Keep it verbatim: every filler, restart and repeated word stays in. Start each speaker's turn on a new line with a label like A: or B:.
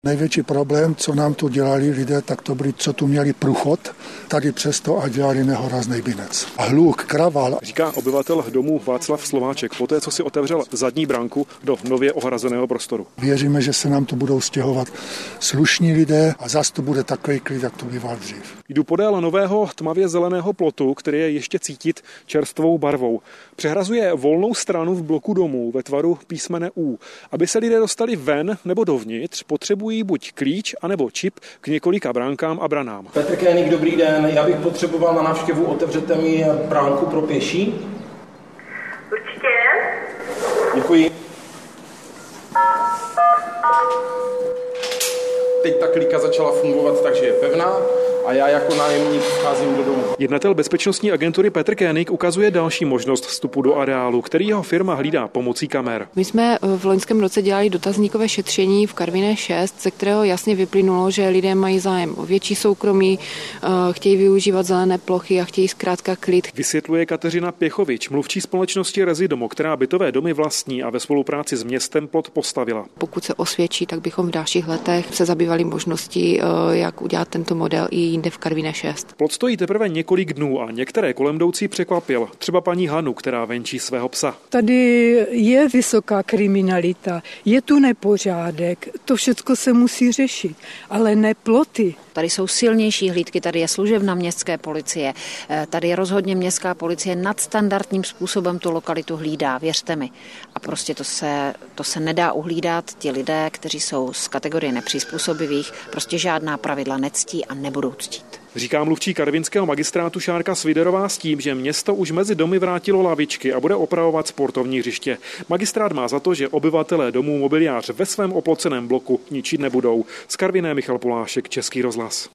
A: Největší problém, co nám tu dělali lidé, tak to byli, co tu měli průchod, tady přesto a dělali nehorázný binec. Hluk, kraval.
B: Říká obyvatel domu Václav Slováček, poté co si otevřel zadní branku do nově ohrazeného prostoru.
A: Věříme, že se nám tu budou stěhovat slušní lidé a zas tu bude takový klid, jak to býval dřív.
B: Jdu podél nového tmavě zeleného plotu, který je ještě cítit čerstvou barvou. Přehrazuje volnou stranu v bloku domů ve tvaru písmene U. Aby se lidé dostali ven nebo dovnitř, potřebují buď klíč, anebo čip k několika bránkám a branám.
C: Petr Kénik, dobrý den. Já bych potřeboval na návštěvu, otevřete mi bránku pro pěší?
D: Určitě.
C: Děkuji. Teď ta klíka začala fungovat, takže je pevná a já jako nájemník vcházím do domu.
B: Jednatel bezpečnostní agentury Petr Kénik ukazuje další možnost vstupu do areálu, který jeho firma hlídá pomocí kamer.
E: My jsme v loňském roce dělali dotazníkové šetření v Karviné šest, ze kterého jasně vyplynulo, že lidé mají zájem o větší soukromí, chtějí využívat zelené plochy a chtějí zkrátka klid.
B: Vysvětluje Kateřina Pěchovič, mluvčí společnosti Rezidomo, která bytové domy vlastní a ve spolupráci s městem plot postavila.
E: Pokud se osvědčí, tak bychom v dalších letech se zabývali možností, jak udělat tento model i jinde v Karviné šest.
B: Plot stojí teprve několik dnů a některé kolemjdoucí překvapil. Třeba paní Hanu, která venčí svého psa.
F: Tady je vysoká kriminalita, je tu nepořádek, to všechno se musí řešit, ale ne ploty.
G: Tady jsou silnější hlídky, tady je služebna městské policie, tady rozhodně městská policie nadstandardním způsobem tu lokalitu hlídá, věřte mi. A prostě to se, to se nedá uhlídat, ti lidé, kteří jsou z kategorie nepřizpůsobivých, prostě žádná pravidla nectí a nebudou ctít.
B: Říká mluvčí karvinského magistrátu Šárka Sviderová s tím, že město už mezi domy vrátilo lavičky a bude opravovat sportovní hřiště. Magistrát má za to, že obyvatelé domů mobiliář ve svém oploceném bloku ničit nebudou. Z Karviné Michal Polášek, Český rozhlas.